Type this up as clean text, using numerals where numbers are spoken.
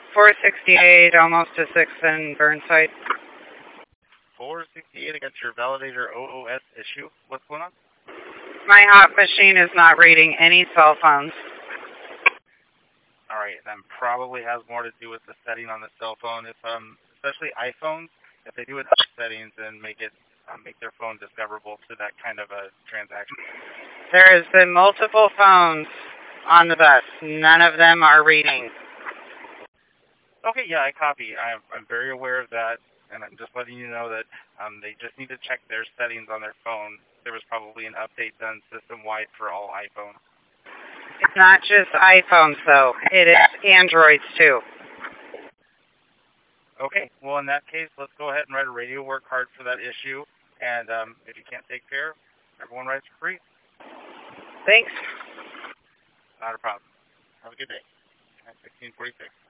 468, almost to 6 in Burnside. 468, I got your validator OOS issue. What's going on? My hot machine is not reading any cell phones. Alright, that probably has more to do with the setting on the cell phone. If especially iPhones, if they do it settings and make their phone discoverable to that kind of a transaction. There has been multiple phones on the bus. None of them are reading. Okay, yeah, I copy. I'm very aware of that, and I'm just letting you know that they just need to check their settings on their phone. There was probably an update done system-wide for all iPhones. It's not just iPhones, though. It is Androids, too. Okay, well, in that case, let's go ahead and write a radio work card for that issue, and if you can't take care, everyone writes for free. Thanks. Not a problem. Have a good day. 1646.